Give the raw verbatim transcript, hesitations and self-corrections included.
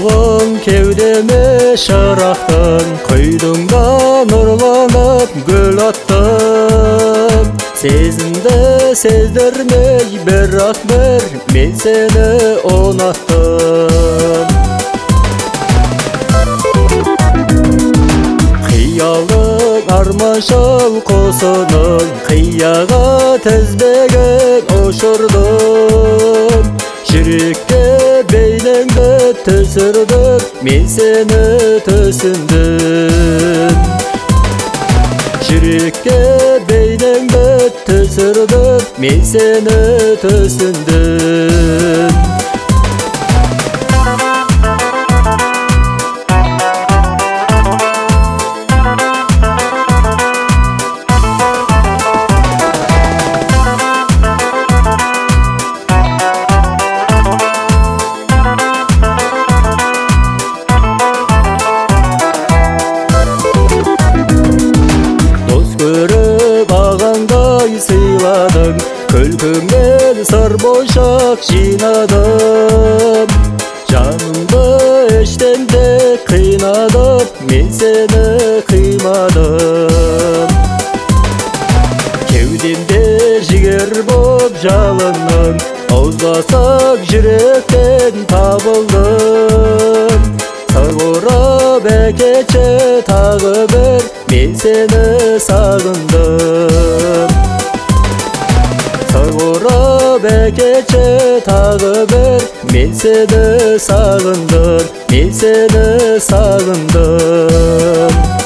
Ошолоң кеудеме шырақтың, құйдың да нұрланып гүл аттың. Сезімді сездірмей бірақ бір мен сені ұнаттым. Қиялың арманшыл қосының, қияға тізбегін ұшырдым. Жүрекке бейнеңді түсірдім, мен сені түсіндім. Жүрекке бейнеңді түсірдім, мен сені түсіндім. Көріп ағаңдай сыйладың, күлкіңнен сыр бошақ жинадым. Жанымды ештеңде қинадым, мен сені қимадым. Кеудемде жігер боп жалының, аузасақ жүректен табылдым. Сағырап әкетші тағы бір, мен сені сағындым. Сағырап әкетші тағы бір, мен сені сағындым, мен сені сағындым.